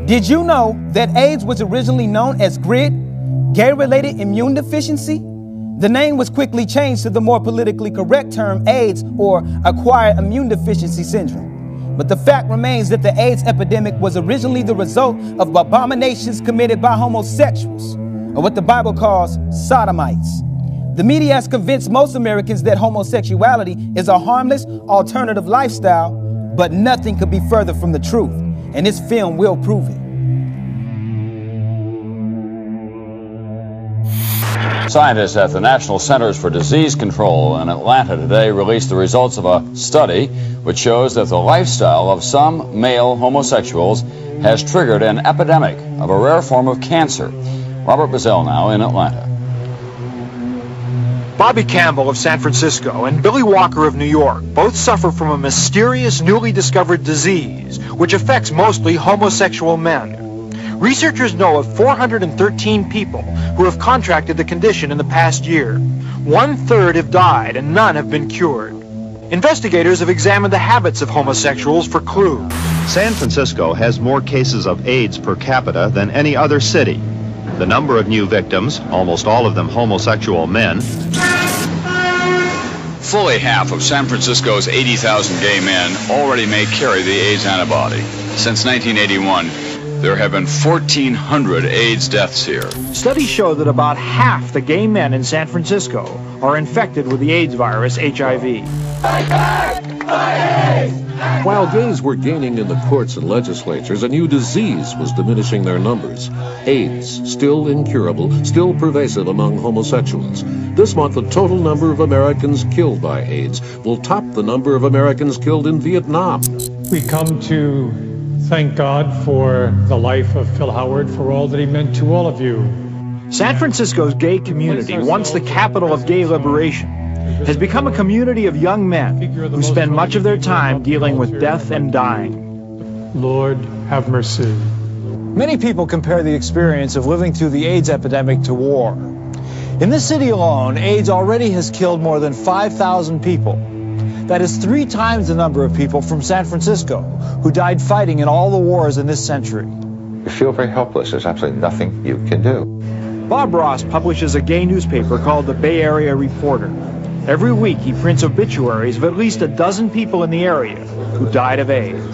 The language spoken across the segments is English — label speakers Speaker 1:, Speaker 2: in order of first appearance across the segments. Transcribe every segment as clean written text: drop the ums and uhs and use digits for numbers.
Speaker 1: Did you know that AIDS was originally known as GRID, gay-related immune deficiency? The name was quickly changed to the more politically correct term AIDS, or acquired immune deficiency syndrome. But the fact remains that the AIDS epidemic was originally the result of abominations committed by homosexuals, or what the Bible calls sodomites. The media has convinced most Americans that homosexuality is a harmless alternative lifestyle, but nothing could be further from the truth, and this film will prove it.
Speaker 2: Scientists at the National Centers for Disease Control in Atlanta today released the results of a study which shows that the lifestyle of some male homosexuals has triggered an epidemic of a rare form of cancer. Robert Bazell now in Atlanta.
Speaker 3: Bobby Campbell of San Francisco and Billy Walker of New York both suffer from a mysterious newly discovered disease which affects mostly homosexual men. Researchers know of 413 people who have contracted the condition in the past year. 1/3 have died and none have been cured. Investigators have examined the habits of homosexuals for clues.
Speaker 4: San Francisco has more cases of AIDS per capita than any other city. The number of new victims, almost all of them homosexual men.
Speaker 2: Fully half of San Francisco's 80,000 gay men already may carry the AIDS antibody. Since 1981, there have been 1,400 AIDS deaths here.
Speaker 3: Studies show that about half the gay men in San Francisco are infected with the AIDS virus, HIV.
Speaker 5: While gays were gaining in the courts and legislatures, a new disease was diminishing their numbers. AIDS, still incurable, still pervasive among homosexuals. This month, the total number of Americans killed by AIDS will top the number of Americans killed in Vietnam.
Speaker 6: We come to thank God for the life of Phil Howard, for all that he meant to all of you.
Speaker 3: San Francisco's gay community, once the capital of gay liberation, has become a community of young men who spend much of their time dealing with death and dying.
Speaker 6: Lord, have mercy.
Speaker 7: Many people compare the experience of living through the AIDS epidemic to war. In this city alone, AIDS already has killed more than 5,000 people. That is 3 times the number of people from San Francisco who died fighting in all the wars in this century.
Speaker 8: You feel very helpless. There's absolutely nothing you can do.
Speaker 3: Bob Ross publishes a gay newspaper called the Bay Area Reporter. Every week he prints obituaries of at least a dozen people in the area who died of AIDS.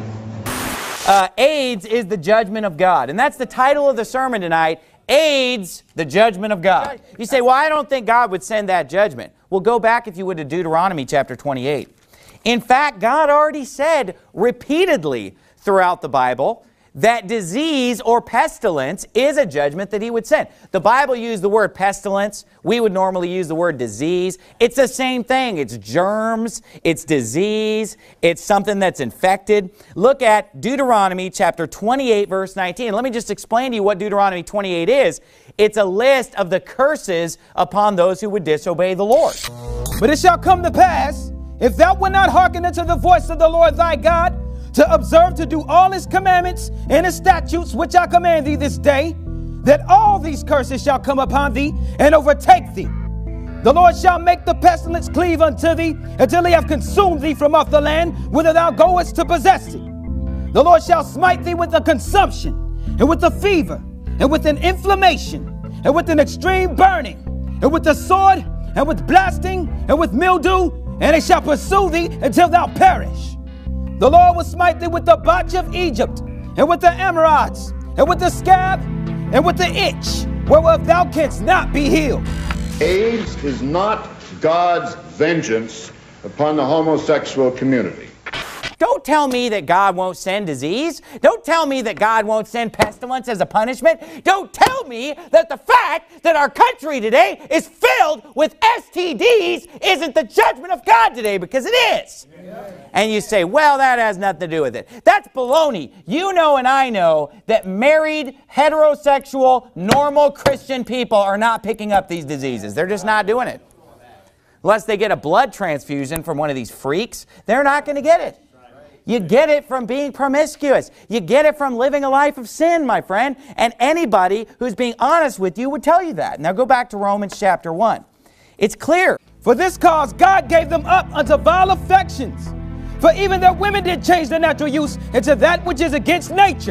Speaker 9: AIDS is the judgment of God. And that's the title of the sermon tonight. AIDS, the judgment of God. You say, well, I don't think God would send that judgment. Well, go back, if you would, to Deuteronomy chapter 28. In fact, God already said repeatedly throughout the Bible that disease or pestilence is a judgment that he would send. The Bible used the word pestilence. We would normally use the word disease. It's the same thing. It's germs. It's disease. It's something that's infected. Look at Deuteronomy chapter 28, verse 19. Let me just explain to you what Deuteronomy 28 is. It's a list of the curses upon those who would disobey the Lord.
Speaker 1: But it shall come to pass, if thou wilt not hearken unto the voice of the Lord thy God, to observe to do all his commandments and his statutes which I command thee this day, that all these curses shall come upon thee and overtake thee. The Lord shall make the pestilence cleave unto thee until he have consumed thee from off the land whither thou goest to possess it. The Lord shall smite thee with a consumption, and with a fever, and with an inflammation, and with an extreme burning, and with the sword, and with blasting, and with mildew, and it shall pursue thee until thou perish. The Lord will smite thee with the botch of Egypt, and with the emerods, and with the scab, and with the itch, wherewith thou canst not be healed.
Speaker 10: AIDS is not God's vengeance upon the homosexual community.
Speaker 9: Don't tell me that God won't send disease. Don't tell me that God won't send pestilence as a punishment. Don't tell me that the fact that our country today is filled with STDs isn't the judgment of God today, because it is. And you say, well, that has nothing to do with it. That's baloney. You know and I know that married, heterosexual, normal Christian people are not picking up these diseases. They're just not doing it. Unless they get a blood transfusion from one of these freaks, they're not going to get it. You get it from being promiscuous. You get it from living a life of sin, my friend. And anybody who's being honest with you would tell you that. Now go back to Romans chapter 1. It's clear.
Speaker 1: For this cause God gave them up unto vile affections. For even their women did change their natural use into that which is against nature.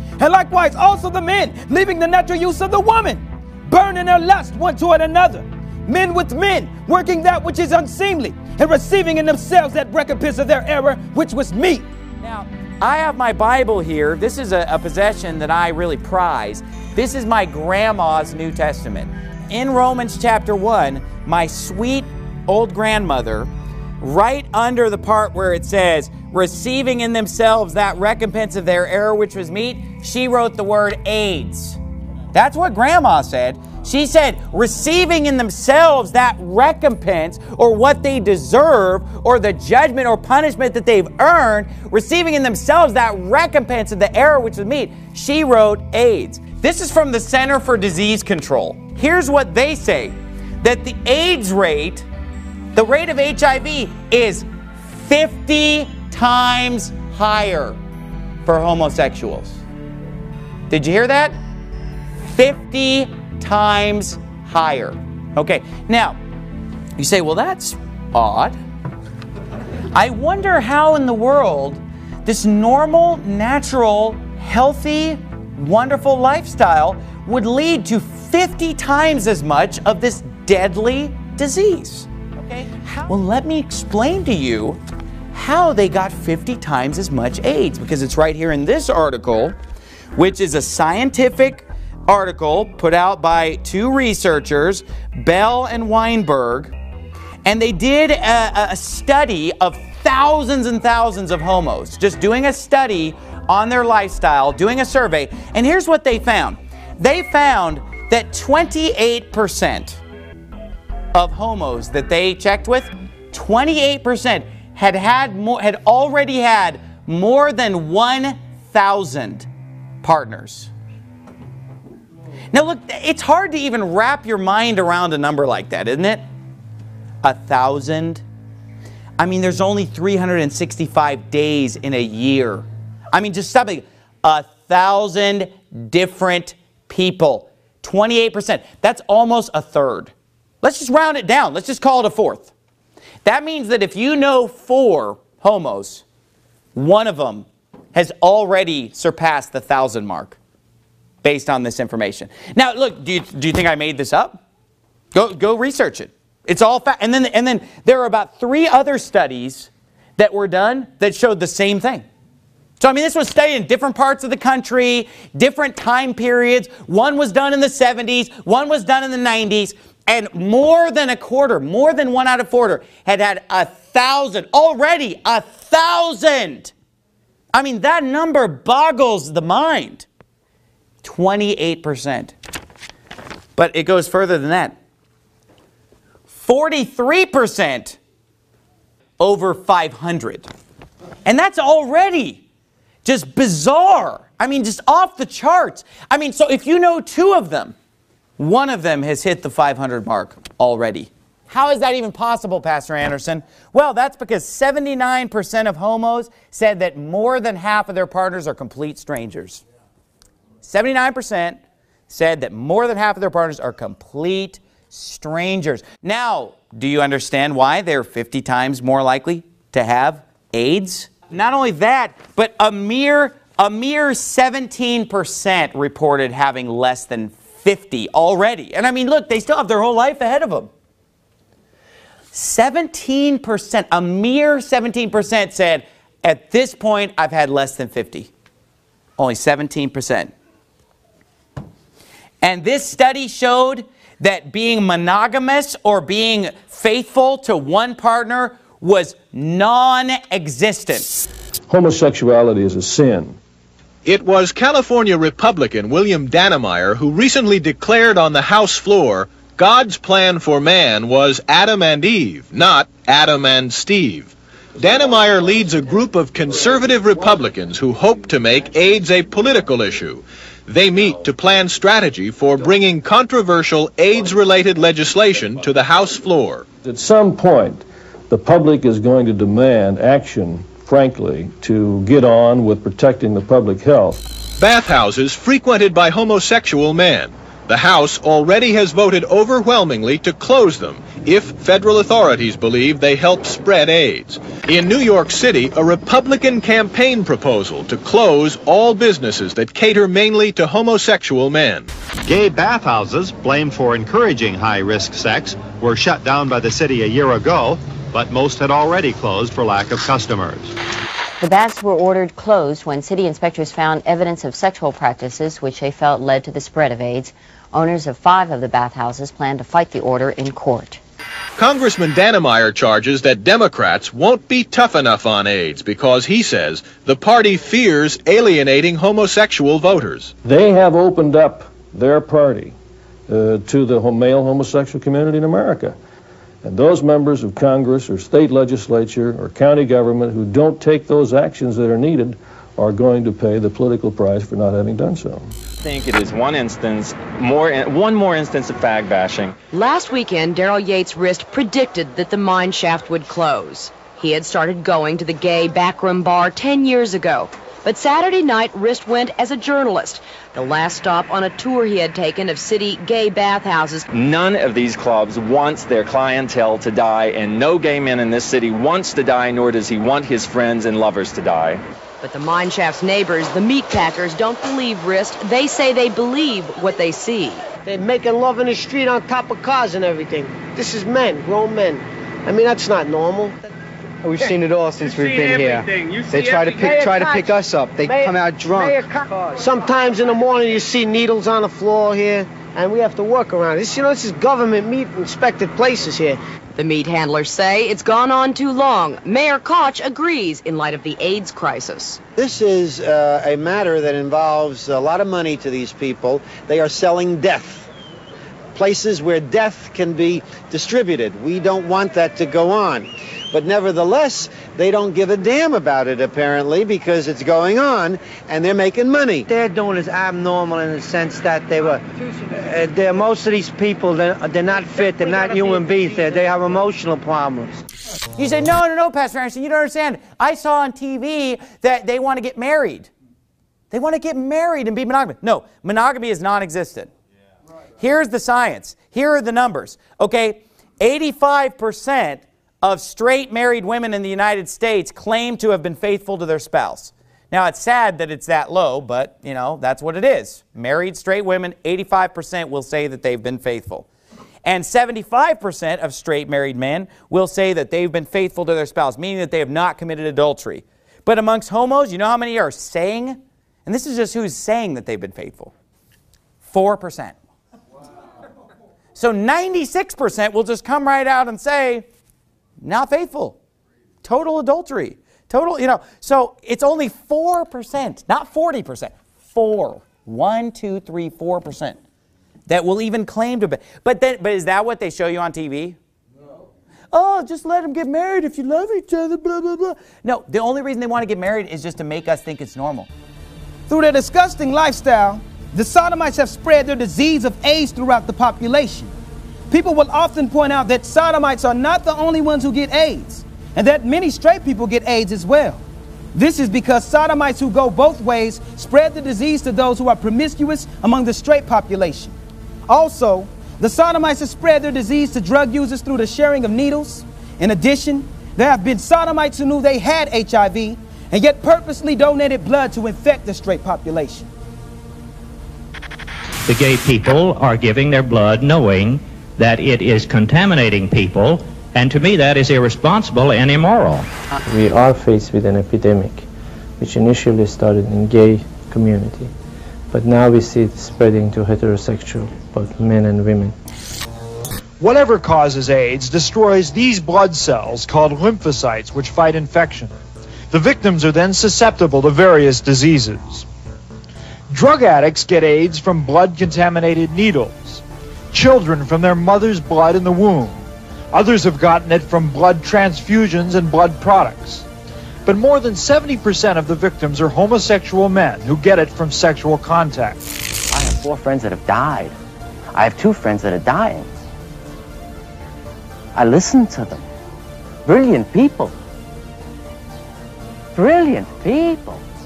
Speaker 1: And likewise also the men, leaving the natural use of the woman, burn in their lust one toward another. Men with men, working that which is unseemly, and receiving in themselves that recompense of their error, which was meet.
Speaker 9: Now, I have my Bible here. This is a possession that I really prize. This is my grandma's New Testament. In Romans chapter 1, my sweet old grandmother, right under the part where it says, receiving in themselves that recompense of their error which was meet, she wrote the word AIDS. That's what Grandma said. She said, receiving in themselves that recompense or what they deserve or the judgment or punishment that they've earned, receiving in themselves that recompense of the error which was meet, she wrote AIDS. This is from the Center for Disease Control. Here's what they say, that the AIDS rate, the rate of HIV is 50 times higher for homosexuals. Did you hear that? 50 times higher. Okay, now, you say, well, that's odd. I wonder how in the world this normal, natural, healthy, wonderful lifestyle would lead to 50 times as much of this deadly disease. Okay, well, let me explain to you how they got 50 times as much AIDS, because it's right here in this article, which is a scientific article put out by two researchers, Bell and Weinberg, and they did a study of thousands and thousands of homos, just doing a study on their lifestyle, doing a survey, and here's what they found. They found that 28% of homos that they checked with, 28% had already had more than 1,000 partners. Now look, it's hard to even wrap your mind around a number like that, isn't it? 1,000. I mean, there's only 365 days in a year. I mean, just something. 1,000 different people. 28%. That's almost a third. Let's just round it down. Let's just call it a fourth. That means that if you know 4 homos, one of them has already surpassed the 1,000 mark based on this information. Now, look, do you think I made this up? Go research it. It's all fact. And then there are about 3 other studies that were done that showed the same thing. So, I mean, this was studied in different parts of the country, different time periods. One was done in the 70s, one was done in the 90s, and more than a quarter, more than 1 out of 4 had 1,000, already 1,000. I mean, that number boggles the mind. 28%. But it goes further than that. 43% over 500. And that's already just bizarre. I mean, just off the charts. I mean, so if you know 2 of them, one of them has hit the 500 mark already. How is that even possible, Pastor Anderson? Well, that's because 79% of homos said that more than half of their partners are complete strangers. 79% said that more than half of their partners are complete strangers. Now, do you understand why they're 50 times more likely to have AIDS? Not only that, but a mere 17% reported having less than 50 already. And I mean, look, they still have their whole life ahead of them. 17%, a mere 17% said, at this point, I've had less than 50. Only 17%. And this study showed that being monogamous or being faithful to one partner was non-existent.
Speaker 11: Homosexuality is a sin.
Speaker 12: It was California Republican William Dannemeyer who recently declared on the House floor, God's plan for man was Adam and Eve, not Adam and Steve. Dannemeyer leads a group of conservative Republicans who hope to make AIDS a political issue. They meet to plan strategy for bringing controversial AIDS-related legislation to the House floor.
Speaker 11: At some point, the public is going to demand action, frankly, to get on with protecting the public health.
Speaker 12: Bathhouses frequented by homosexual men. The House already has voted overwhelmingly to close them, if federal authorities believe they help spread AIDS. In New York City, a Republican campaign proposal to close all businesses that cater mainly to homosexual men.
Speaker 4: Gay bathhouses, blamed for encouraging high-risk sex, were shut down by the city a year ago, but most had already closed for lack of customers.
Speaker 13: The baths were ordered closed when city inspectors found evidence of sexual practices which they felt led to the spread of AIDS. Owners of 5 of the bathhouses plan to fight the order in court.
Speaker 12: Congressman Dannemeyer charges that Democrats won't be tough enough on AIDS because, he says, the party fears alienating homosexual voters.
Speaker 11: They have opened up their party to the male homosexual community in America. And those members of Congress or state legislature or county government who don't take those actions that are needed are going to pay the political price for not having done so.
Speaker 14: I think it is one more instance of fag bashing.
Speaker 15: Last weekend, Daryl Yates Rist predicted that the mine shaft would close. He had started going to the gay backroom bar 10 years ago. But Saturday night, Rist went as a journalist, the last stop on a tour he had taken of city gay bathhouses.
Speaker 14: None of these clubs wants their clientele to die, and no gay man in this city wants to die, nor does he want his friends and lovers to die.
Speaker 15: But the mine shaft's neighbors, the meat packers, don't believe Rist. They say they believe what they see.
Speaker 16: They're making love in the street on top of cars and everything. This is men, grown men. I mean, that's not normal.
Speaker 17: We've seen it all since we've been here. They try to pick us up. They come out drunk.
Speaker 16: Sometimes in the morning you see needles on the floor here, and we have to work around it. This is government meat inspected places here.
Speaker 15: The meat handlers say it's gone on too long. Mayor Koch agrees in light of the AIDS crisis.
Speaker 18: This is a matter that involves a lot of money to these people. They are selling death. Places where death can be distributed. We don't want that to go on. But nevertheless, they don't give a damn about it, apparently, because it's going on, and they're making money.
Speaker 16: They're doing is abnormal in the sense that most of these people, they're not fit, they're not human beings, they have emotional problems.
Speaker 9: You say, no, Pastor Anderson, you don't understand. I saw on TV that they want to get married. They want to get married and be monogamous. No, monogamy is non-existent. Here's the science. Here are the numbers. Okay, 85% of straight married women in the United States claim to have been faithful to their spouse. Now, it's sad that it's that low, but, that's what it is. Married straight women, 85% will say that they've been faithful. And 75% of straight married men will say that they've been faithful to their spouse, meaning that they have not committed adultery. But amongst homos, you know how many are saying? And this is just who's saying that they've been faithful. 4%. So 96% will just come right out and say, not faithful. Total adultery. So it's only 4%, not 40%. 4% that will even claim to be. But is that what they show you on TV? No. Oh, just let them get married if you love each other, blah, blah, blah. No, the only reason they want to get married is just to make us think it's normal.
Speaker 1: Through their disgusting lifestyle, the sodomites have spread their disease of AIDS throughout the population. People will often point out that sodomites are not the only ones who get AIDS, and that many straight people get AIDS as well. This is because sodomites who go both ways spread the disease to those who are promiscuous among the straight population. Also, the sodomites have spread their disease to drug users through the sharing of needles. In addition, there have been sodomites who knew they had HIV and yet purposely donated blood to infect the straight population.
Speaker 19: The gay people are giving their blood knowing that it is contaminating people, and to me that is irresponsible and immoral.
Speaker 20: We are faced with an epidemic which initially started in gay community, but now we see it spreading to heterosexual, both men and women.
Speaker 7: Whatever causes AIDS destroys these blood cells called lymphocytes which fight infection. The victims are then susceptible to various diseases. Drug addicts get AIDS from blood-contaminated needles. Children from their mother's blood in the womb. Others have gotten it from blood transfusions and blood products. But more than 70% of the victims are homosexual men who get it from sexual contact.
Speaker 21: I have 4 friends that have died. I have 2 friends that are dying. I listen to them. Brilliant people. Brilliant people.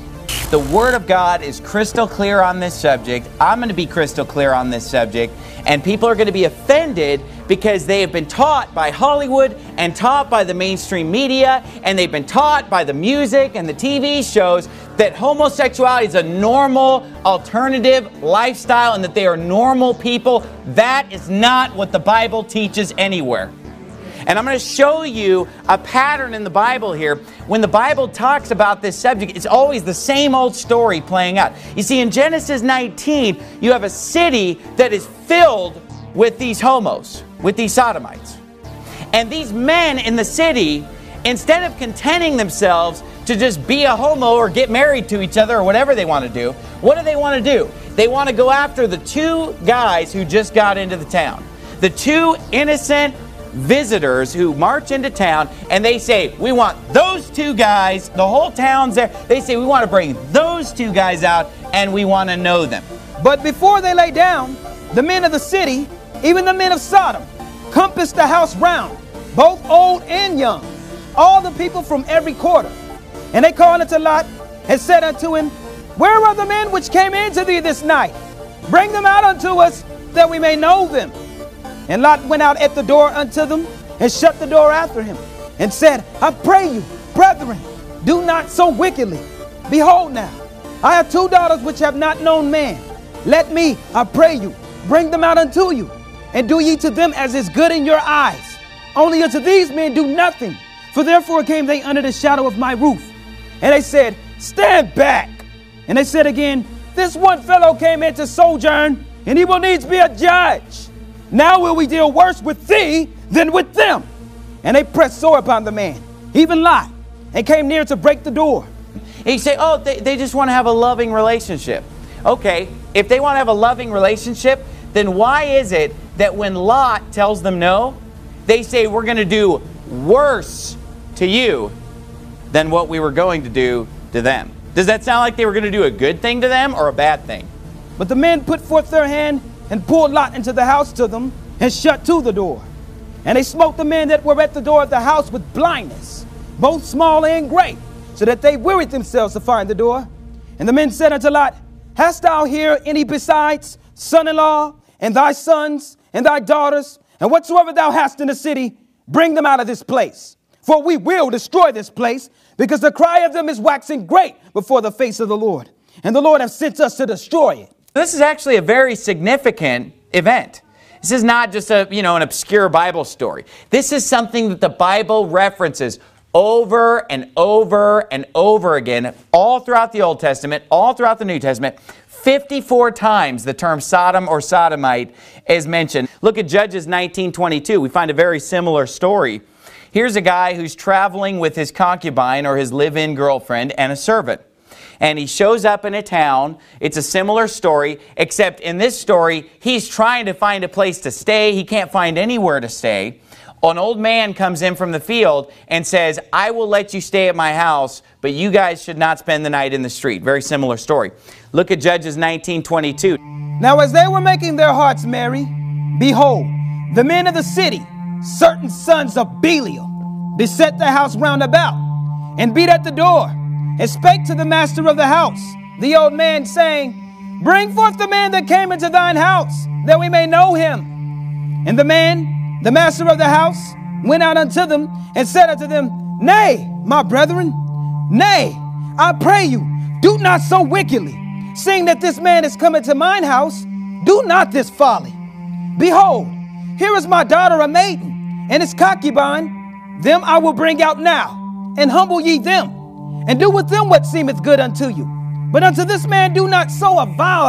Speaker 9: The Word of God is crystal clear on this subject. I'm going to be crystal clear on this subject. And people are going to be offended because they have been taught by Hollywood and taught by the mainstream media, and they've been taught by the music and the TV shows that homosexuality is a normal alternative lifestyle and that they are normal people. That is not what the Bible teaches anywhere. And I'm going to show you a pattern in the Bible here. When the Bible talks about this subject, it's always the same old story playing out. You see, in Genesis 19, you have a city that is filled with these homos, with these sodomites. And these men in the city, instead of contenting themselves to just be a homo or get married to each other or whatever they want to do, what do they want to do? They want to go after the two guys who just got into the town. The two innocent visitors who march into town, and they say, we want those two guys, the whole town's there. They say, we want to bring those two guys out and we want to know them.
Speaker 1: But before they lay down, the men of the city, even the men of Sodom, compassed the house round, both old and young, all the people from every quarter. And they called unto Lot and said unto him, where are the men which came into thee this night? Bring them out unto us, that we may know them. And Lot went out at the door unto them, and shut the door after him, and said, I pray you, brethren, do not so wickedly. Behold now, I have two daughters which have not known man. Let me, I pray you, bring them out unto you, and do ye to them as is good in your eyes. Only unto these men do nothing, for therefore came they under the shadow of my roof. And they said, stand back. And they said again, this one fellow came in to sojourn, and he will needs be a judge. Now will we deal worse with thee than with them. And they pressed sore upon the man, even Lot, and came near to break the door.
Speaker 9: And you say, oh, they just want to have a loving relationship. Okay, if they want to have a loving relationship, then why is it that when Lot tells them no, they say we're going to do worse to you than what we were going to do to them? Does that sound like they were going to do a good thing to them or a bad thing?
Speaker 1: But the men put forth their hand and pulled Lot into the house to them, and shut to the door. And they smote the men that were at the door of the house with blindness, both small and great, so that they wearied themselves to find the door. And the men said unto Lot, hast thou here any besides son-in-law, and thy sons, and thy daughters, and whatsoever thou hast in the city, bring them out of this place. For we will destroy this place, because the cry of them is waxing great before the face of the Lord. And the Lord hath sent us to destroy it.
Speaker 9: This is actually a very significant event. This is not just an obscure Bible story. This is something that the Bible references over and over and over again, all throughout the Old Testament, all throughout the New Testament. 54 times the term Sodom or sodomite is mentioned. Look at Judges 19:22. We find a very similar story. Here's a guy who's traveling with his concubine or his live-in girlfriend and a servant. And he shows up in a town. It's a similar story, except in this story, he's trying to find a place to stay. He can't find anywhere to stay. An old man comes in from the field and says, I will let you stay at my house, but you guys should not spend the night in the street. Very similar story. Look at Judges 19:22.
Speaker 1: Now as they were making their hearts merry, behold, the men of the city, certain sons of Belial, beset the house round about, and beat at the door, and spake to the master of the house, the old man, saying, bring forth the man that came into thine house, that we may know him. And the man, the master of the house, went out unto them, and said unto them, nay, my brethren, nay, I pray you, do not so wickedly. Seeing that this man is come into mine house, do not this folly. Behold, here is my daughter a maiden, and his concubine, them I will bring out now, and humble ye them, and do with them what seemeth good unto you. But unto this man do not so a vile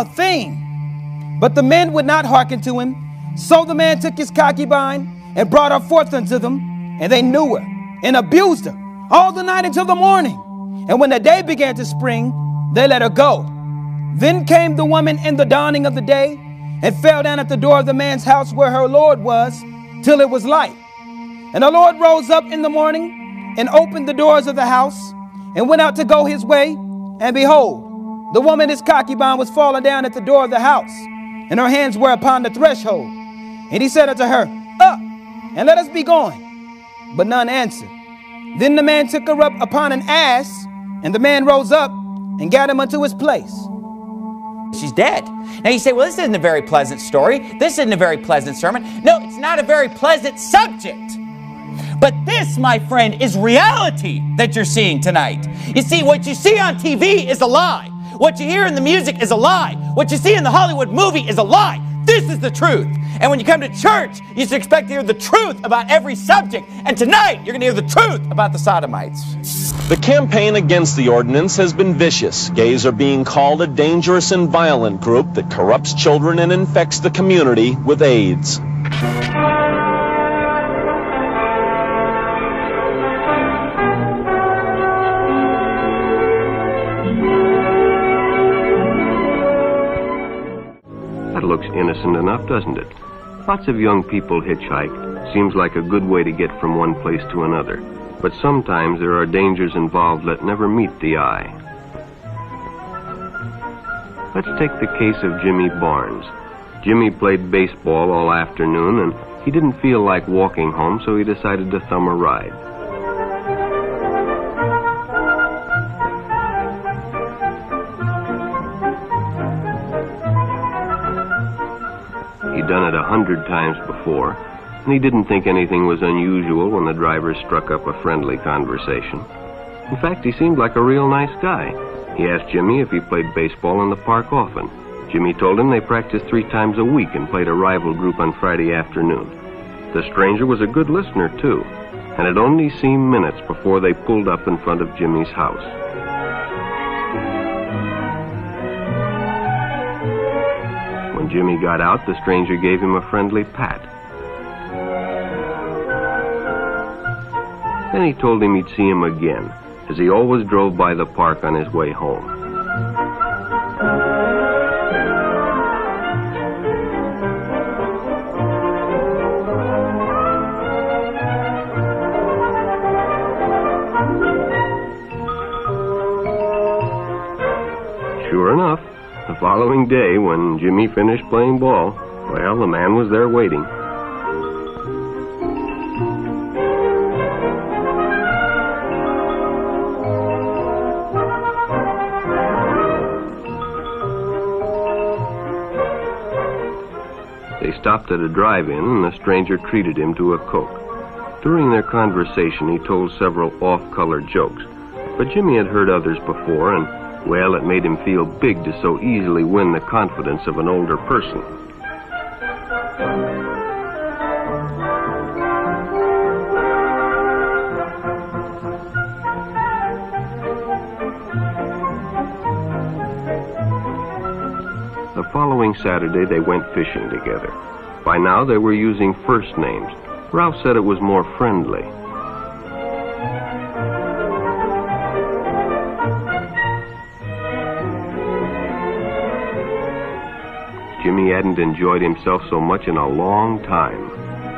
Speaker 1: thing. But the men would not hearken to him. So the man took his concubine and brought her forth unto them, and they knew her and abused her all the night until the morning. And when the day began to spring, they let her go. Then came the woman in the dawning of the day, and fell down at the door of the man's house where her Lord was, till it was light. And the Lord rose up in the morning, and opened the doors of the house, and went out to go his way. And behold, the woman his concubine was fallen down at the door of the house, and her hands were upon the threshold. And he said unto her, up, and let us be going. But none answered. Then the man took her up upon an ass, and the man rose up, and got him unto his place.
Speaker 9: She's dead. Now you say, well, this isn't a very pleasant story. This isn't a very pleasant sermon. No, it's not a very pleasant subject. But this, my friend, is reality that you're seeing tonight. You see, what you see on TV is a lie. What you hear in the music is a lie. What you see in the Hollywood movie is a lie. This is the truth. And when you come to church, you should expect to hear the truth about every subject. And tonight, you're going to hear the truth about the Sodomites.
Speaker 2: The campaign against the ordinance has been vicious. Gays are being called a dangerous and violent group that corrupts children and infects the community with AIDS.
Speaker 22: That looks innocent enough, doesn't it? Lots of young people hitchhike. Seems like a good way to get from one place to another. But sometimes there are dangers involved that never meet the eye. Let's take the case of Jimmy Barnes. Jimmy played baseball all afternoon, and he didn't feel like walking home, so he decided to thumb a ride. He'd done it 100 times before, and he didn't think anything was unusual when the driver struck up a friendly conversation. In fact, he seemed like a real nice guy. He asked Jimmy if he played baseball in the park often. Jimmy told him they practiced 3 times a week and played a rival group on Friday afternoon. The stranger was a good listener, too, and it only seemed minutes before they pulled up in front of Jimmy's house. When Jimmy got out, the stranger gave him a friendly pat. Then he told him he'd see him again, as he always drove by the park on his way home. Sure enough, the following day, when Jimmy finished playing ball, well, the man was there waiting. They stopped at a drive-in, and the stranger treated him to a Coke. During their conversation, he told several off-color jokes, but Jimmy had heard others before, and, well, it made him feel big to so easily win the confidence of an older person. The following Saturday, they went fishing together. By now, they were using first names. Ralph said it was more friendly. Jimmy hadn't enjoyed himself so much in a long time.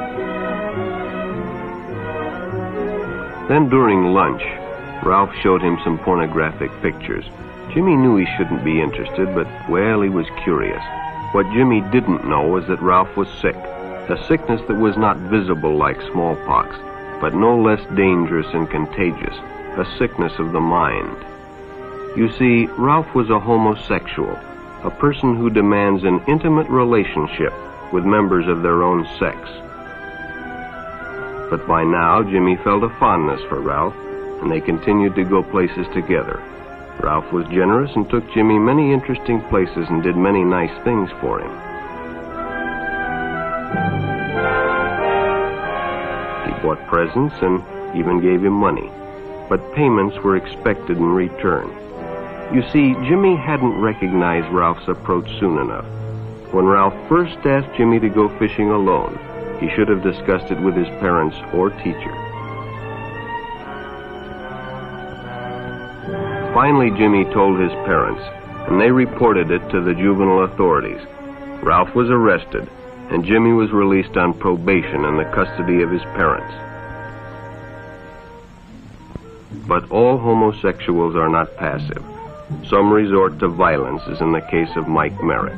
Speaker 22: Then during lunch, Ralph showed him some pornographic pictures. Jimmy knew he shouldn't be interested, but, well, he was curious. What Jimmy didn't know was that Ralph was sick, a sickness that was not visible like smallpox, but no less dangerous and contagious, a sickness of the mind. You see, Ralph was a homosexual, a person who demands an intimate relationship with members of their own sex. But by now, Jimmy felt a fondness for Ralph, and they continued to go places together. Ralph was generous and took Jimmy many interesting places and did many nice things for him. He bought presents and even gave him money, but payments were expected in return. You see, Jimmy hadn't recognized Ralph's approach soon enough. When Ralph first asked Jimmy to go fishing alone, he should have discussed it with his parents or teacher. Finally, Jimmy told his parents, and they reported it to the juvenile authorities. Ralph was arrested, and Jimmy was released on probation in the custody of his parents. But all homosexuals are not passive. Some resort to violence, as in the case of Mike Merrick.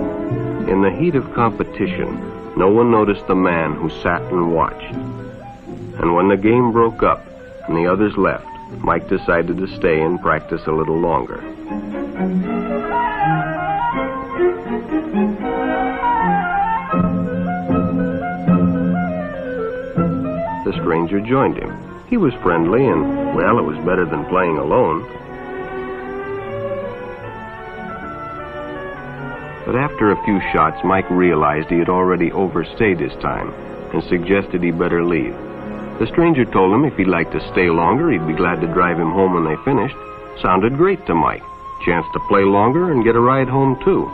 Speaker 22: In the heat of competition, no one noticed the man who sat and watched. And when the game broke up and the others left, Mike decided to stay and practice a little longer. The stranger joined him. He was friendly and, well, it was better than playing alone. But after a few shots, Mike realized he had already overstayed his time and suggested he better leave. The stranger told him if he'd like to stay longer, he'd be glad to drive him home when they finished. Sounded great to Mike. Chance to play longer and get a ride home, too.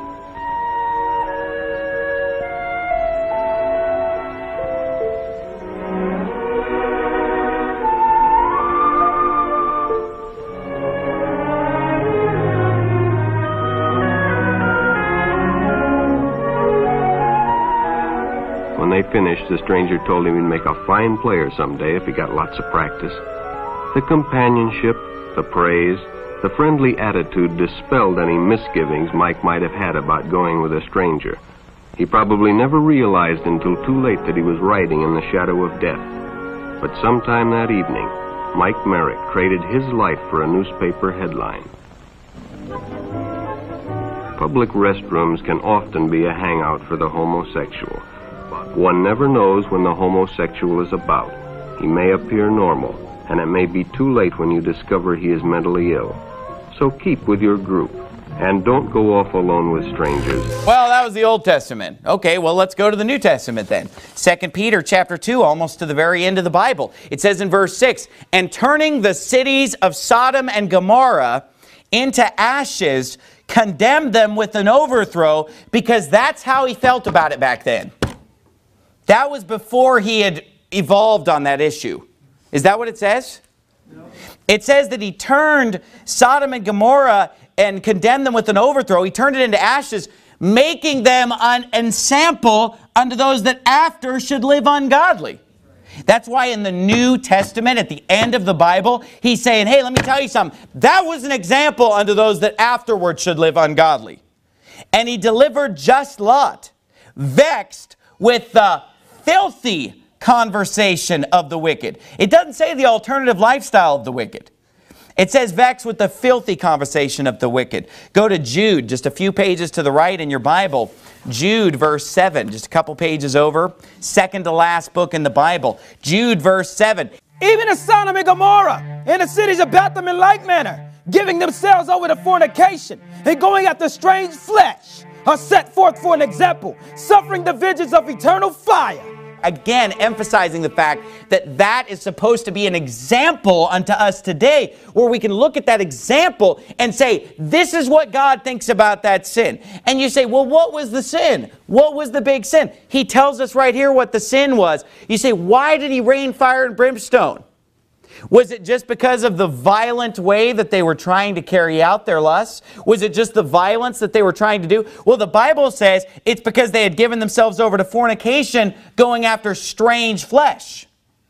Speaker 22: When they finished, the stranger told him he'd make a fine player someday if he got lots of practice. The companionship, the praise, the friendly attitude dispelled any misgivings Mike might have had about going with a stranger. He probably never realized until too late that he was riding in the shadow of death. But sometime that evening, Mike Merrick traded his life for a newspaper headline. Public restrooms can often be a hangout for the homosexual. One never knows when the homosexual is about. He may appear normal, and it may be too late when you discover he is mentally ill. So keep with your group, and don't go off alone with strangers.
Speaker 9: Well, that was the Old Testament. Okay, well, let's go to the New Testament then. 2 Peter chapter 2, almost to the very end of the Bible. It says in verse 6, "And turning the cities of Sodom and Gomorrah into ashes, condemned them with an overthrow," because that's how he felt about it back then. That was before he had evolved on that issue. Is that what it says? No. It says that he turned Sodom and Gomorrah and condemned them with an overthrow. He turned it into ashes, making them an ensample unto those that after should live ungodly. That's why in the New Testament, at the end of the Bible, he's saying, hey, let me tell you something. That was an example unto those that afterward should live ungodly. And he delivered just Lot, vexed with the filthy conversation of the wicked. It doesn't say the alternative lifestyle of the wicked. It says vexed with the filthy conversation of the wicked. Go to Jude, just a few pages to the right in your Bible. Jude, verse 7, just a couple pages over. Second to last book in the Bible. Jude, verse 7.
Speaker 1: Even as Sodom and Gomorrah and the cities about them in like manner, giving themselves over to fornication and going after strange flesh, are set forth for an example, suffering the vengeance of eternal fire.
Speaker 9: Again, emphasizing the fact that that is supposed to be an example unto us today, where we can look at that example and say, this is what God thinks about that sin. And you say, well, what was the sin? What was the big sin? He tells us right here what the sin was. You say, why did he rain fire and brimstone? Was it just because of the violent way that they were trying to carry out their lusts? Was it just the violence that they were trying to do? Well, the Bible says it's because they had given themselves over to fornication, going after strange flesh.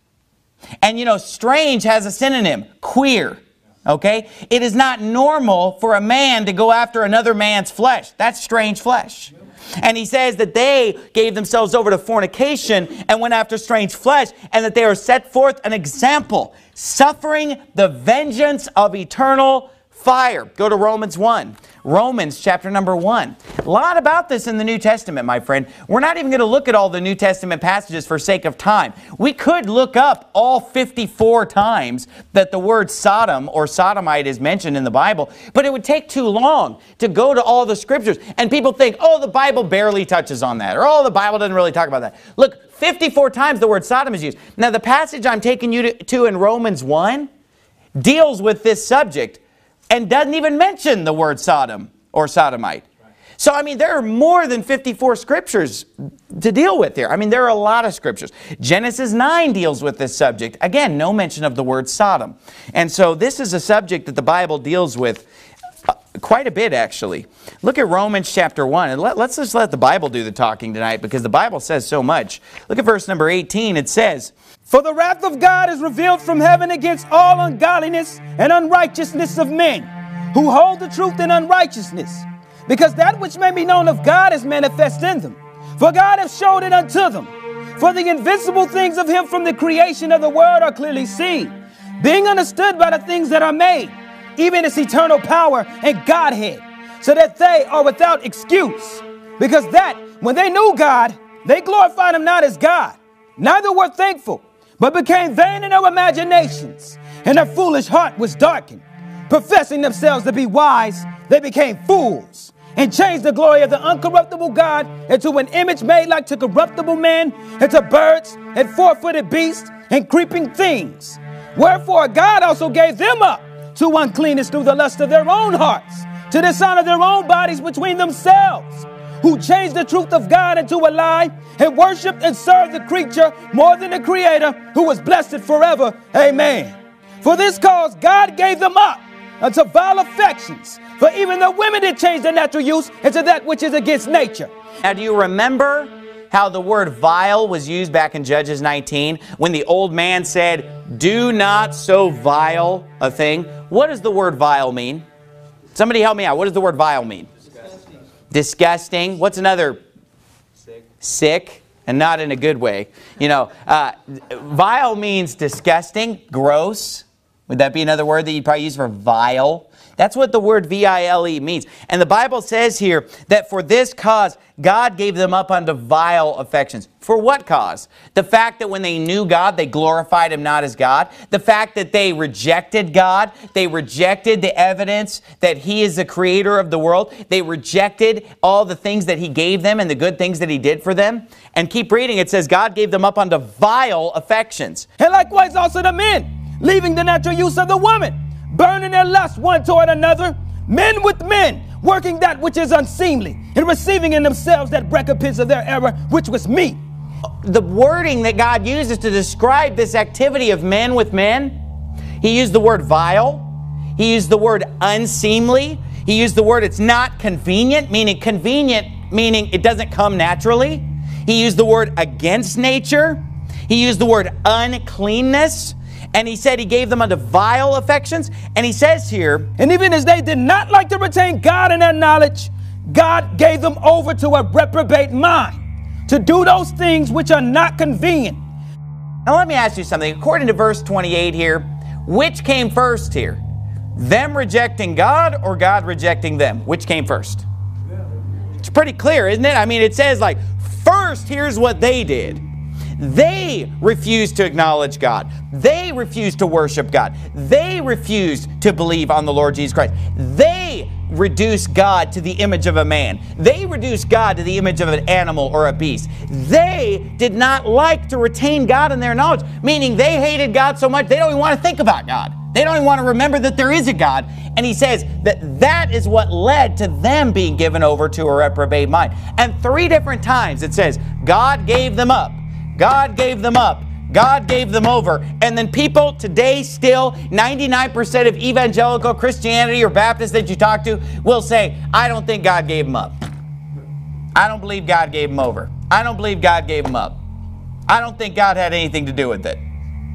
Speaker 9: And you know, strange has a synonym, queer. Okay? It is not normal for a man to go after another man's flesh. That's strange flesh. And he says that they gave themselves over to fornication and went after strange flesh, and that they are set forth an example, suffering the vengeance of eternal fire. Go to Romans 1. Romans chapter number 1. A lot about this in the New Testament, my friend. We're not even going to look at all the New Testament passages for sake of time. We could look up all 54 times that the word Sodom or sodomite is mentioned in the Bible, but it would take too long to go to all the scriptures. And people think, oh, the Bible barely touches on that, or oh, the Bible doesn't really talk about that. Look, 54 times the word Sodom is used. Now, the passage I'm taking you to in Romans 1 deals with this subject and doesn't even mention the word Sodom or sodomite. So, I mean, there are more than 54 scriptures to deal with here. I mean, there are a lot of scriptures. Genesis 9 deals with this subject. Again, no mention of the word Sodom. And so this is a subject that the Bible deals with quite a bit, actually. Look at Romans chapter 1. And let's just let the Bible do the talking tonight, because the Bible says so much. Look at verse number 18. It says,
Speaker 1: "For the wrath of God is revealed from heaven against all ungodliness and unrighteousness of men, who hold the truth in unrighteousness, because that which may be known of God is manifest in them. For God hath showed it unto them. For the invisible things of him from the creation of the world are clearly seen, being understood by the things that are made, even his eternal power and Godhead, so that they are without excuse. Because that, when they knew God, they glorified him not as God, neither were thankful, but became vain in their imaginations, and their foolish heart was darkened. Professing themselves to be wise, they became fools, and changed the glory of the uncorruptible God into an image made like to corruptible men, and to birds, and four-footed beasts, and creeping things. Wherefore God also gave them up to uncleanness through the lust of their own hearts, to dishonor their own bodies between themselves, who changed the truth of God into a lie, and worshiped and served the creature more than the Creator, who was blessed forever. Amen. For this cause God gave them up unto vile affections, for even the women did change their natural use into that which is against nature.
Speaker 9: Now, do you remember how the word vile was used back in Judges 19 when the old man said, "Do not so vile a thing"? What does the word vile mean? Somebody help me out. What does the word vile mean? Disgusting. What's another? Sick, and not in a good way. You know, vile means disgusting, gross. Would that be another word that you'd probably use for vile? That's what the word V-I-L-E means. And the Bible says here that for this cause, God gave them up unto vile affections. For what cause? The fact that when they knew God, they glorified him not as God. The fact that they rejected God. They rejected the evidence that he is the creator of the world. They rejected all the things that he gave them and the good things that he did for them. And keep reading. It says God gave them up unto vile affections.
Speaker 1: And likewise also the men, leaving the natural use of the woman, burning their lust one toward another, men with men, working that which is unseemly, and receiving in themselves that recompense of their error, which was meat.
Speaker 9: The wording that God uses to describe this activity of men with men, he used the word vile, he used the word unseemly, he used the word it's not convenient, meaning it doesn't come naturally. He used the word against nature. He used the word uncleanness. And he said he gave them unto vile affections. And he says here,
Speaker 1: and even as they did not like to retain God in their knowledge, God gave them over to a reprobate mind, to do those things which are not convenient.
Speaker 9: Now let me ask you something. According to verse 28 here, which came first here? Them rejecting God or God rejecting them? Which came first? It's pretty clear, isn't it? I mean, it says like, first, here's what they did. They refused to acknowledge God. They refused to worship God. They refused to believe on the Lord Jesus Christ. They reduced God to the image of a man. They reduced God to the image of an animal or a beast. They did not like to retain God in their knowledge, meaning they hated God so much they don't even want to think about God. They don't even want to remember that there is a God. And he says that is what led to them being given over to a reprobate mind. And 3 different times it says, God gave them up. God gave them up. God gave them over. And then people today still, 99% of evangelical Christianity or Baptists that you talk to will say, I don't think God gave them up. I don't believe God gave them over. I don't believe God gave them up. I don't think God had anything to do with it.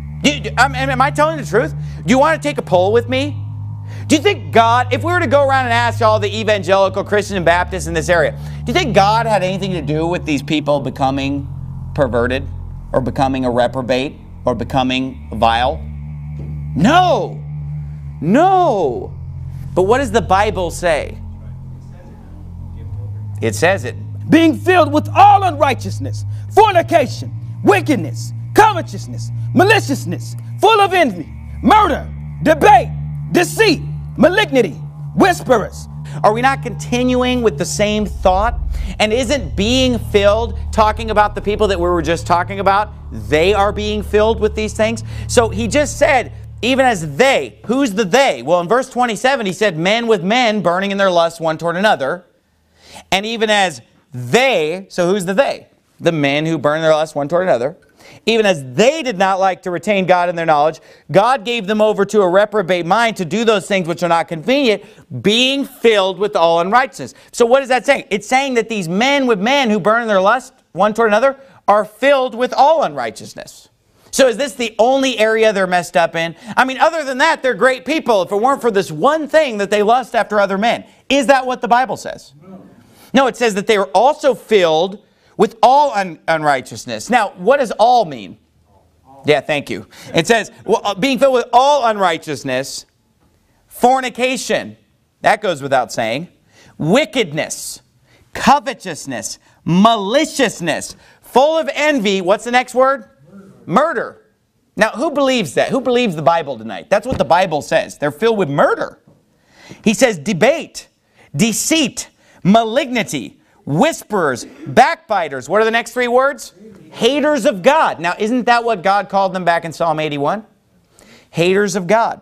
Speaker 9: Am I telling the truth? Do you want to take a poll with me? Do you think God, if we were to go around and ask all the evangelical Christian and Baptists in this area, do you think God had anything to do with these people becoming perverted or becoming a reprobate or becoming vile? No. No. But what does the Bible say? It says it.
Speaker 1: Being filled with all unrighteousness, fornication, wickedness, covetousness, maliciousness, full of envy, murder, debate, deceit, malignity, whisperers.
Speaker 9: Are we not continuing with the same thought? And isn't being filled talking about the people that we were just talking about? They are being filled with these things. So he just said, even as they, who's the they? Well, in verse 27, he said, men with men burning in their lust one toward another. And even as they, so who's the they? The men who burn their lust one toward another. Even as they did not like to retain God in their knowledge, God gave them over to a reprobate mind to do those things which are not convenient, being filled with all unrighteousness. So what is that saying? It's saying that these men with men who burn their lust one toward another are filled with all unrighteousness. So is this the only area they're messed up in? I mean, other than that, they're great people if it weren't for this one thing that they lust after other men. Is that what the Bible says? No, it says that they were also filled with all unrighteousness. Now, what does all mean? Yeah, thank you. It says, well, being filled with all unrighteousness, fornication, that goes without saying, wickedness, covetousness, maliciousness, full of envy. What's the next word? Murder. Now, who believes that? Who believes the Bible tonight? That's what the Bible says. They're filled with murder. He says debate, deceit, malignity, whisperers, backbiters. What are the next three words? Haters of God. Now, isn't that what God called them back in Psalm 81? Haters of God.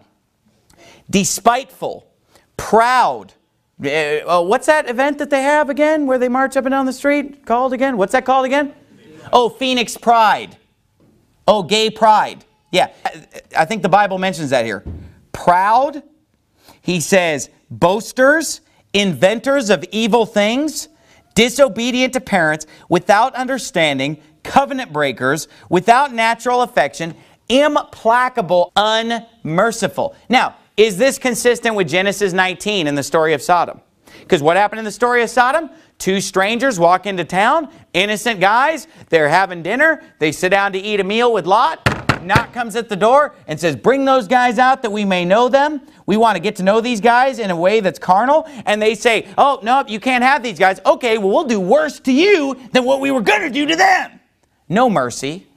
Speaker 9: Despiteful, proud. What's that event that they have again where they march up and down the street called again? What's that called again? Oh, Phoenix Pride. Oh, gay pride. Yeah, I think the Bible mentions that here. Proud. He says boasters, inventors of evil things, disobedient to parents, without understanding, covenant breakers, without natural affection, implacable, unmerciful. Now, is this consistent with Genesis 19 in the story of Sodom? Because what happened in the story of Sodom? Two strangers walk into town, innocent guys, they're having dinner, they sit down to eat a meal with Lot. Knock comes at the door and says, bring those guys out that we may know them. We want to get to know these guys in a way that's carnal. And they say, oh, no, you can't have these guys. Okay, well, we'll do worse to you than what we were going to do to them. No mercy.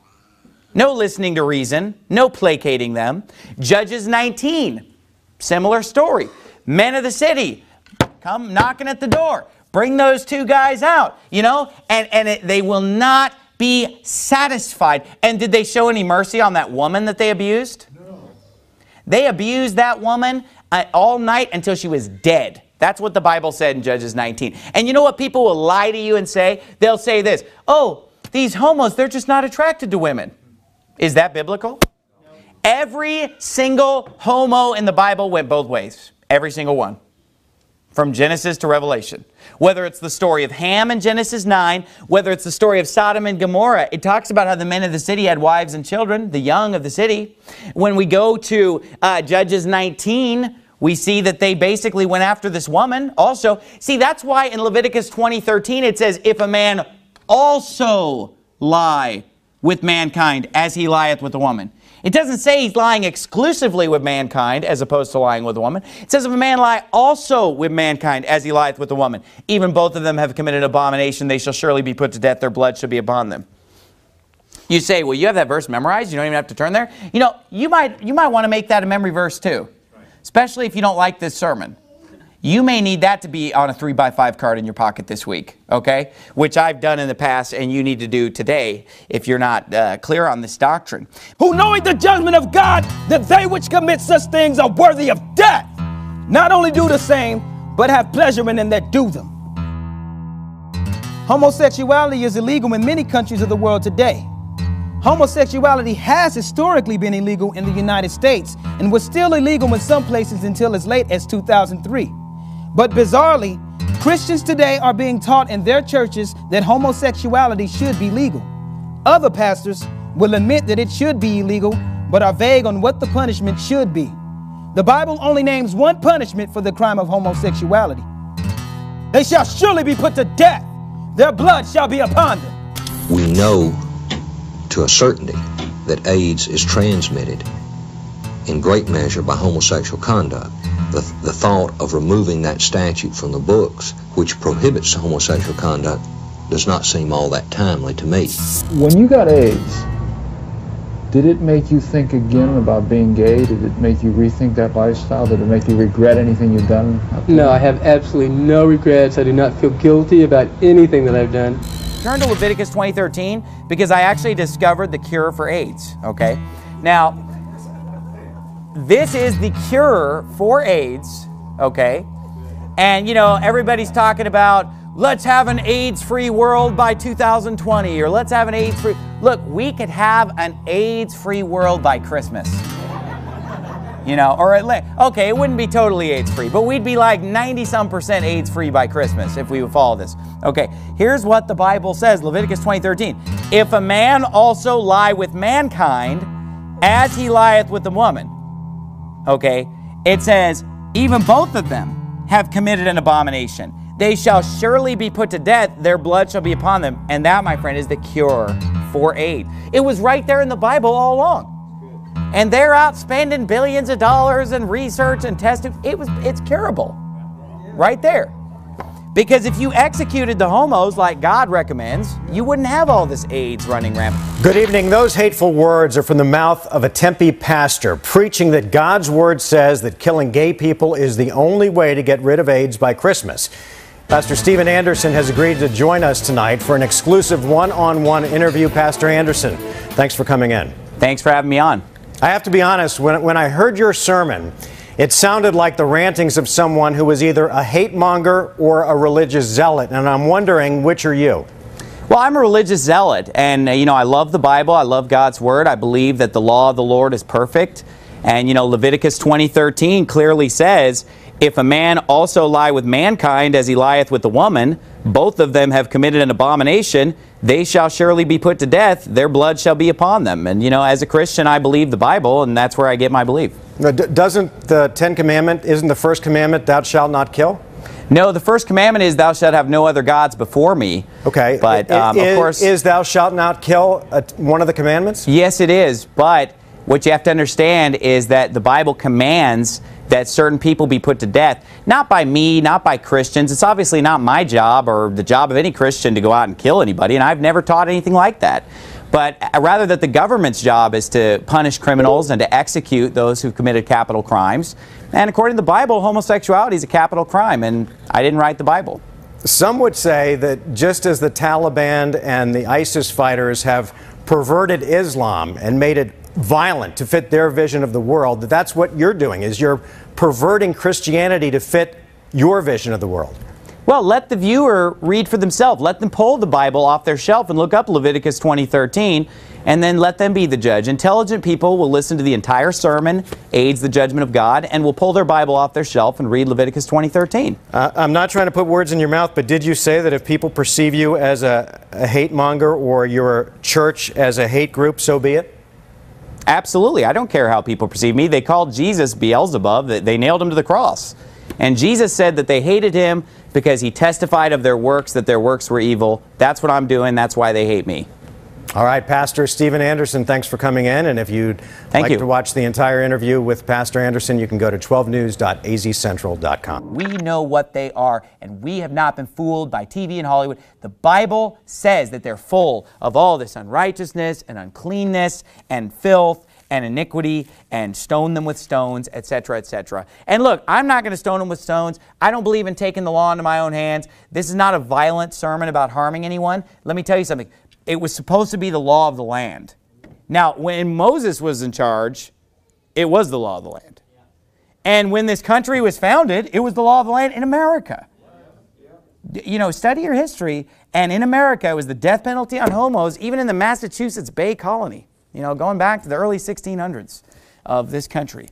Speaker 9: No listening to reason. No placating them. Judges 19, similar story. Men of the city come knocking at the door. Bring those two guys out, you know, and they will not be satisfied. And did they show any mercy on that woman that they abused? No. They abused that woman all night until she was dead. That's what the Bible said in Judges 19. And you know what people will lie to you and say? They'll say this, oh, these homos, they're just not attracted to women. Is that biblical? No. Every single homo in the Bible went both ways. Every single one. From Genesis to Revelation. Whether it's the story of Ham in Genesis 9, whether it's the story of Sodom and Gomorrah, it talks about how the men of the city had wives and children, the young of the city. When we go to Judges 19, we see that they basically went after this woman also. See, that's why in Leviticus 20:13 it says, if a man also lie with mankind as he lieth with a woman. It doesn't say he's lying exclusively with mankind as opposed to lying with a woman. It says if a man lie also with mankind as he lieth with a woman, even both of them have committed abomination, they shall surely be put to death, their blood shall be upon them. You say, well, you have that verse memorized, you don't even have to turn there. You know, you might want to make that a memory verse too, especially if you don't like this sermon. You may need that to be on a 3x5 card in your pocket this week, okay? Which I've done in the past and you need to do today if you're not clear on this doctrine.
Speaker 1: Who knowing the judgment of God, that they which commit such things are worthy of death, not only do the same, but have pleasure in them that do them. Homosexuality is illegal in many countries of the world today. Homosexuality has historically been illegal in the United States and was still illegal in some places until as late as 2003. But bizarrely, Christians today are being taught in their churches that homosexuality should be legal. Other pastors will admit that it should be illegal, but are vague on what the punishment should be. The Bible only names one punishment for the crime of homosexuality. They shall surely be put to death. Their blood shall be upon them.
Speaker 5: We know to a certainty that AIDS is transmitted in great measure by homosexual conduct. The thought of removing that statute from the books, which prohibits homosexual conduct, does not seem all that timely to me.
Speaker 6: When you got AIDS, did it make you think again about being gay? Did it make you rethink that lifestyle? Did it make you regret anything you've done?
Speaker 23: No, I have absolutely no regrets. I do not feel guilty about anything that I've done.
Speaker 9: Turn to Leviticus 20:13 because I actually discovered the cure for AIDS, okay? Now, this is the cure for AIDS, okay? And, you know, everybody's talking about, let's have an AIDS-free world by 2020, or let's have an AIDS-free... Look, we could have an AIDS-free world by Christmas. You know, or okay, it wouldn't be totally AIDS-free, but we'd be like 90-some% AIDS-free by Christmas if we would follow this. Okay, here's what the Bible says, Leviticus 20:13. If a man also lie with mankind as he lieth with a woman, okay, it says, even both of them have committed an abomination. They shall surely be put to death, their blood shall be upon them. And that, my friend, is the cure for AIDS. It was right there in the Bible all along. And they're out spending billions of dollars in research and testing. It's curable. Right there. Because if you executed the homos like God recommends, you wouldn't have all this AIDS running rampant.
Speaker 3: Good evening. Those hateful words are from the mouth of a Tempe pastor preaching that God's word says that killing gay people is the only way to get rid of AIDS by Christmas. Pastor Steven Anderson has agreed to join us tonight for an exclusive one-on-one interview. Pastor Anderson, thanks for coming in.
Speaker 9: Thanks for having me on.
Speaker 3: I have to be honest, when I heard your sermon, it sounded like the rantings of someone who was either a hate monger or a religious zealot, and I'm wondering, which are you?
Speaker 9: Well, I'm a religious zealot, and I love the Bible, I love God's word, I believe that the law of the Lord is perfect, and Leviticus 20:13 clearly says, if a man also lie with mankind as he lieth with the woman, both of them have committed an abomination, they shall surely be put to death, their blood shall be upon them. And as a Christian, I believe the Bible, and that's where I get my belief.
Speaker 3: Doesn't the 10th commandment, isn't the first commandment, thou shalt not kill?
Speaker 9: No, the first commandment is thou shalt have no other gods before me.
Speaker 3: Okay,
Speaker 9: but of course,
Speaker 3: is thou shalt not kill one of the commandments?
Speaker 9: Yes, it is, but what you have to understand is that the Bible commands that certain people be put to death, not by me, not by Christians. It's obviously not my job or the job of any Christian to go out and kill anybody, and I've never taught anything like that. But rather that the government's job is to punish criminals and to execute those who've committed capital crimes. And according to the Bible, homosexuality is a capital crime, and I didn't write the Bible.
Speaker 3: Some would say that just as the Taliban and the ISIS fighters have perverted Islam and made it violent to fit their vision of the world, that's what you're doing, is you're perverting Christianity to fit your vision of the world.
Speaker 9: Well, let the viewer read for themselves. Let them pull the Bible off their shelf and look up Leviticus 20:13, and then let them be the judge. Intelligent people will listen to the entire sermon, AIDS the judgment of God, and will pull their Bible off their shelf and read Leviticus 20:13.
Speaker 3: I'm not trying to put words in your mouth, but did you say that if people perceive you as a hate monger or your church as a hate group, so be it?
Speaker 9: Absolutely. I don't care how people perceive me. They called Jesus Beelzebub. They nailed him to the cross. And Jesus said that they hated him because he testified of their works, that their works were evil. That's what I'm doing. That's why they hate me.
Speaker 3: All right, Pastor Steven Anderson, thanks for coming in. And if you'd like to watch the entire interview with Pastor Anderson, you can go to 12news.azcentral.com.
Speaker 9: We know what they are, and we have not been fooled by TV and Hollywood. The Bible says that they're full of all this unrighteousness and uncleanness and filth and iniquity, and stone them with stones, etc., etc. And look, I'm not going to stone them with stones. I don't believe in taking the law into my own hands. This is not a violent sermon about harming anyone. Let me tell you something. It was supposed to be the law of the land. Now, when Moses was in charge, it was the law of the land. And when this country was founded, it was the law of the land in America. Study your history, and in America, it was the death penalty on homos, even in the Massachusetts Bay Colony. Going back to the early 1600s of this country.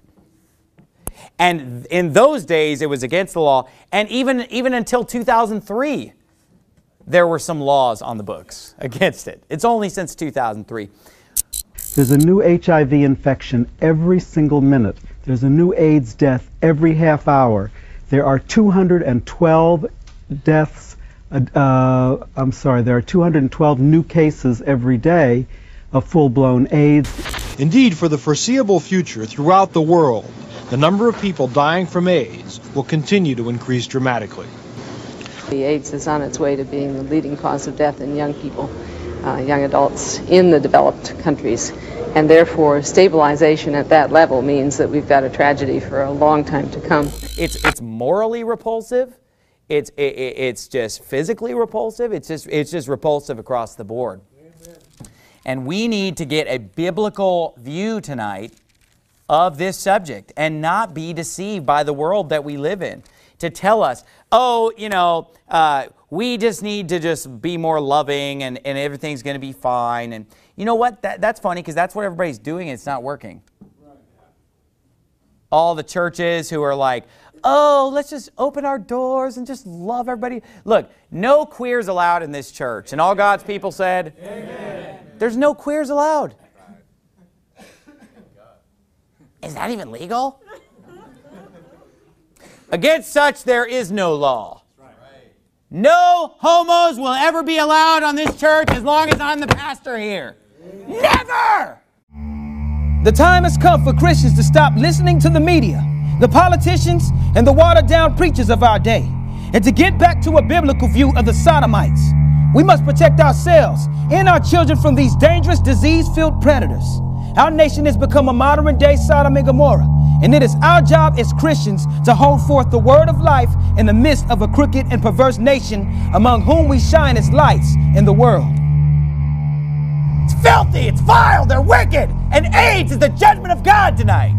Speaker 9: And in those days, it was against the law. And even until 2003, there were some laws on the books against it. It's only since 2003.
Speaker 8: There's a new HIV infection every single minute. There's a new AIDS death every half hour. There are 212 deaths. There are 212 new cases every day of full-blown AIDS.
Speaker 7: Indeed, for the foreseeable future, throughout the world, the number of people dying from AIDS will continue to increase dramatically.
Speaker 10: The AIDS is on its way to being the leading cause of death in young people, young adults in the developed countries. And therefore, stabilization at that level means that we've got a tragedy for a long time to come.
Speaker 9: It's morally repulsive. It's just physically repulsive. It's just repulsive across the board. And we need to get a biblical view tonight of this subject and not be deceived by the world that we live in to tell us, we just need to just be more loving and everything's going to be fine. And you know what? That's funny because that's what everybody's doing and it's not working. All the churches who are like, oh, let's just open our doors and just love everybody. Look, no queers allowed in this church. And all God's people said, amen. There's no queers allowed. Is that even legal? Against such there is no law. No homos will ever be allowed on this church as long as I'm the pastor here. Never!
Speaker 1: The time has come for Christians to stop listening to the media, the politicians, and the watered-down preachers of our day, and to get back to a biblical view of the sodomites. We must protect ourselves and our children from these dangerous, disease-filled predators. Our nation has become a modern-day Sodom and Gomorrah, and it is our job as Christians to hold forth the word of life in the midst of a crooked and perverse nation among whom we shine as lights in the world.
Speaker 9: It's filthy, it's vile, they're wicked, and AIDS is the judgment of God tonight.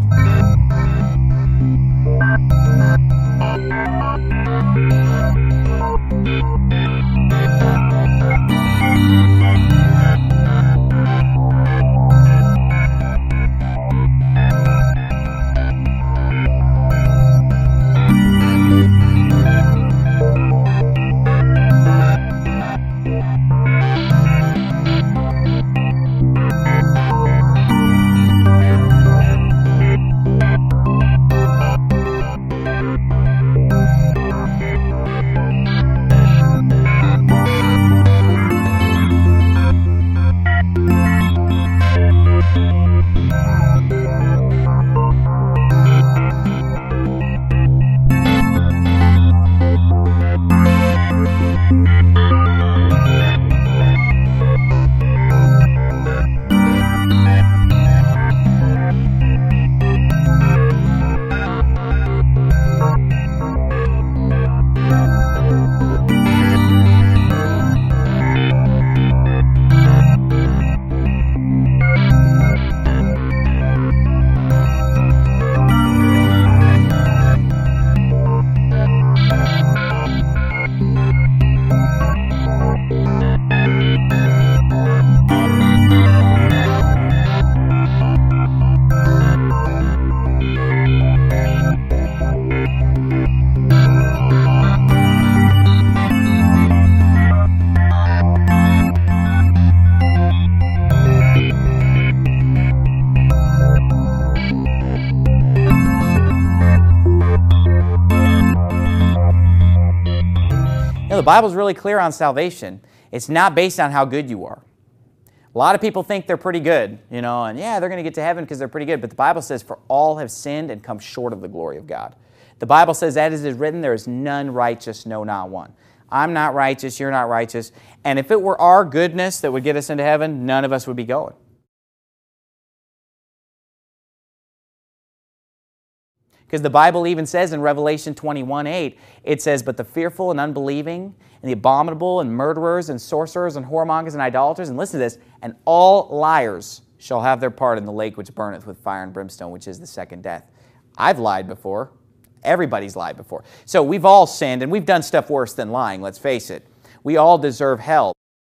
Speaker 9: The Bible's really clear on salvation. It's not based on how good you are. A lot of people think they're pretty good, and yeah, they're going to get to heaven because they're pretty good. But the Bible says, for all have sinned and come short of the glory of God. The Bible says, as it is written, there is none righteous, no, not one. I'm not righteous, you're not righteous. And if it were our goodness that would get us into heaven, none of us would be going. Because the Bible even says in Revelation 21:8, it says, but the fearful and unbelieving, and the abominable, and murderers, and sorcerers, and whoremongers, and idolaters, and listen to this, and all liars shall have their part in the lake which burneth with fire and brimstone, which is the second death. I've lied before. Everybody's lied before. So we've all sinned, and we've done stuff worse than lying, let's face it. We all deserve hell.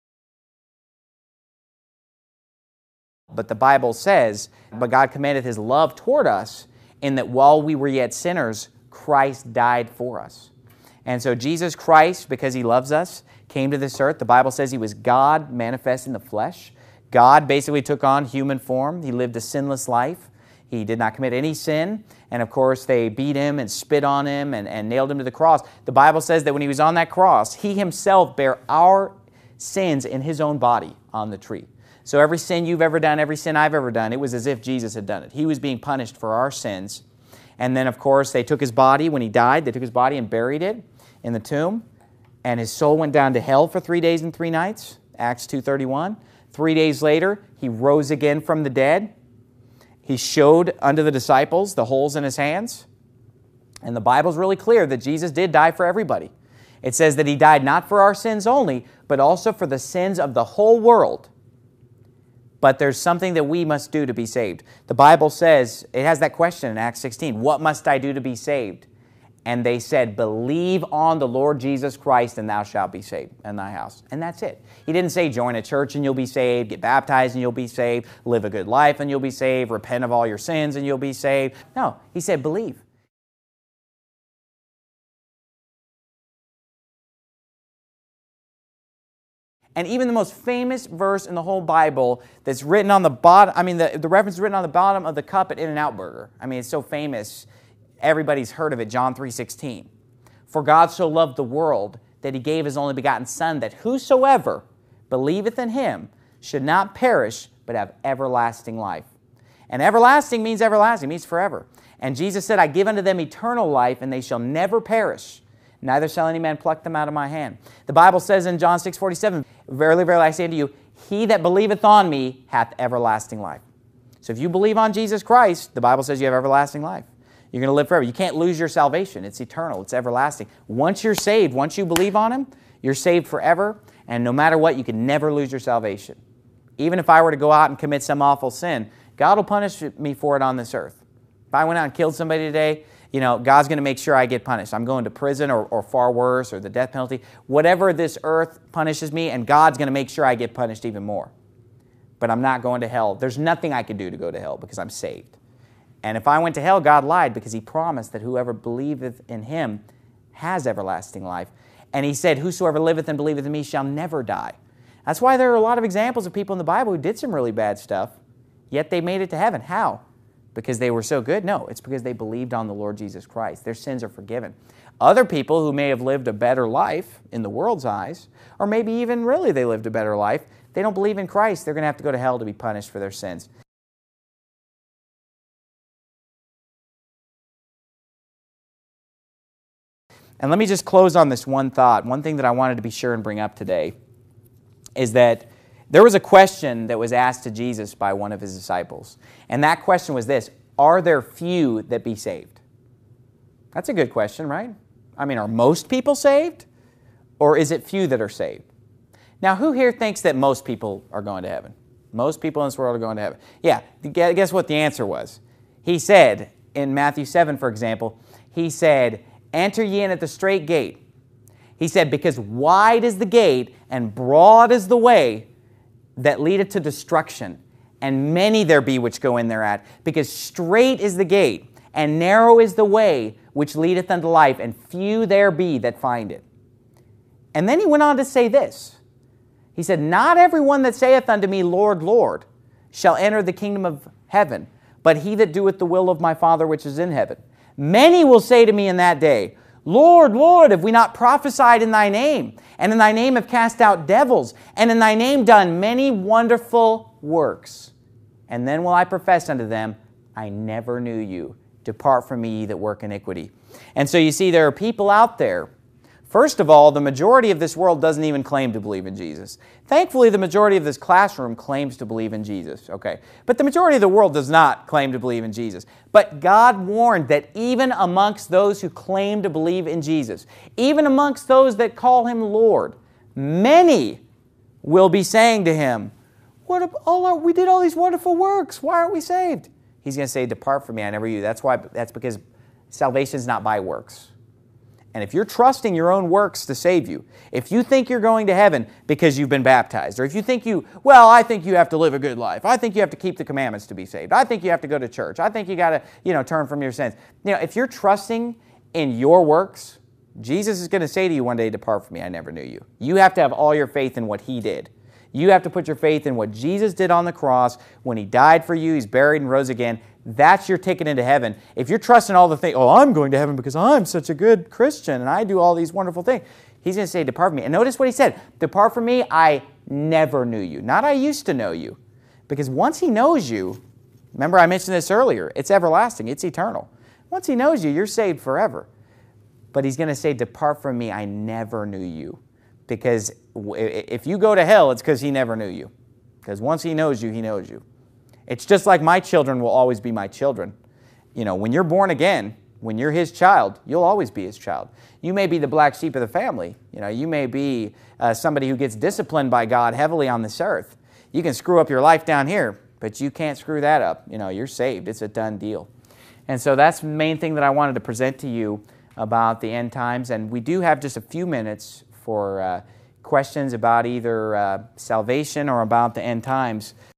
Speaker 9: But the Bible says, but God commendeth His love toward us, in that while we were yet sinners, Christ died for us. And so Jesus Christ, because He loves us, came to this earth. The Bible says He was God manifest in the flesh. God basically took on human form. He lived a sinless life. He did not commit any sin. And of course, they beat Him and spit on Him and nailed Him to the cross. The Bible says that when He was on that cross, He Himself bare our sins in His own body on the tree. So every sin you've ever done, every sin I've ever done, it was as if Jesus had done it. He was being punished for our sins. And then, of course, they took His body when He died. They took His body and buried it in the tomb. And His soul went down to hell for 3 days and 3 nights, Acts 2:31. 3 days later, He rose again from the dead. He showed unto the disciples the holes in His hands. And the Bible's really clear that Jesus did die for everybody. It says that He died not for our sins only, but also for the sins of the whole world. But there's something that we must do to be saved. The Bible says, it has that question in Acts 16, what must I do to be saved? And they said, believe on the Lord Jesus Christ and thou shalt be saved in thy house. And that's it. He didn't say join a church and you'll be saved, get baptized and you'll be saved, live a good life and you'll be saved, repent of all your sins and you'll be saved. No, He said believe. And even the most famous verse in the whole Bible that's written on the bottom, the reference is written on the bottom of the cup at In-N-Out Burger. It's so famous, everybody's heard of it, John 3:16. For God so loved the world that he gave his only begotten Son, that whosoever believeth in him should not perish, but have everlasting life. And everlasting means forever. And Jesus said, I give unto them eternal life, and they shall never perish. Neither shall any man pluck them out of my hand. The Bible says in John 6:47, verily, verily, I say unto you, he that believeth on me hath everlasting life. So if you believe on Jesus Christ, the Bible says you have everlasting life. You're going to live forever. You can't lose your salvation. It's eternal. It's everlasting. Once you're saved, once you believe on him, you're saved forever. And no matter what, you can never lose your salvation. Even if I were to go out and commit some awful sin, God will punish me for it on this earth. If I went out and killed somebody today, God's going to make sure I get punished. I'm going to prison or far worse, or the death penalty. Whatever this earth punishes me, and God's going to make sure I get punished even more. But I'm not going to hell. There's nothing I can do to go to hell because I'm saved. And if I went to hell, God lied, because he promised that whoever believeth in him has everlasting life. And he said, whosoever liveth and believeth in me shall never die. That's why there are a lot of examples of people in the Bible who did some really bad stuff, yet they made it to heaven. How? Because they were so good? No, it's because they believed on the Lord Jesus Christ. Their sins are forgiven. Other people who may have lived a better life in the world's eyes, or maybe even really they lived a better life, they don't believe in Christ. They're going to have to go to hell to be punished for their sins. And let me just close on this one thought. One thing that I wanted to be sure and bring up today is that there was a question that was asked to Jesus by one of his disciples. And that question was this: are there few that be saved? That's a good question, right? I mean, are most people saved? Or is it few that are saved? Now, who here thinks that most people are going to heaven? Most people in this world are going to heaven. Yeah, guess what the answer was? He said, in Matthew 7, for example, he said, enter ye in at the strait gate. He said, because wide is the gate and broad is the way that leadeth to destruction, and many there be which go in thereat. Because strait is the gate, and narrow is the way which leadeth unto life, and few there be that find it. And then he went on to say this. He said, not every one that saith unto me, Lord, Lord, shall enter the kingdom of heaven, but he that doeth the will of my Father which is in heaven. Many will say to me in that day, Lord, Lord, have we not prophesied in thy name? And in thy name have cast out devils, and in thy name done many wonderful works. And then will I profess unto them, I never knew you. Depart from me, ye that work iniquity. And so you see, there are people out there. First of all, the majority of this world doesn't even claim to believe in Jesus. Thankfully, the majority of this classroom claims to believe in Jesus, okay? But the majority of the world does not claim to believe in Jesus. But God warned that even amongst those who claim to believe in Jesus, even amongst those that call him Lord, many will be saying to him, we did all these wonderful works. Why aren't we saved? He's going to say, depart from me, I never knew you. That's because salvation is not by works. And if you're trusting your own works to save you, if you think you're going to heaven because you've been baptized, or if you think I think you have to live a good life. I think you have to keep the commandments to be saved. I think you have to go to church. I think you got to, turn from your sins. If you're trusting in your works, Jesus is going to say to you one day, depart from me, I never knew you. You have to have all your faith in what he did. You have to put your faith in what Jesus did on the cross when he died for you, he's buried and rose again. That's your ticket into heaven. If you're trusting all the things, I'm going to heaven because I'm such a good Christian and I do all these wonderful things. He's going to say, depart from me. And notice what he said, depart from me, I never knew you. Not I used to know you. Because once he knows you, remember I mentioned this earlier, it's everlasting, it's eternal. Once he knows you, you're saved forever. But he's going to say, depart from me, I never knew you. Because if you go to hell, it's because he never knew you. Because once he knows you, he knows you. It's just like my children will always be my children. When you're born again, when you're his child, you'll always be his child. You may be the black sheep of the family. You may be somebody who gets disciplined by God heavily on this earth. You can screw up your life down here, but you can't screw that up. You're saved. It's a done deal. And so that's the main thing that I wanted to present to you about the end times. And we do have just a few minutes for questions about either salvation or about the end times.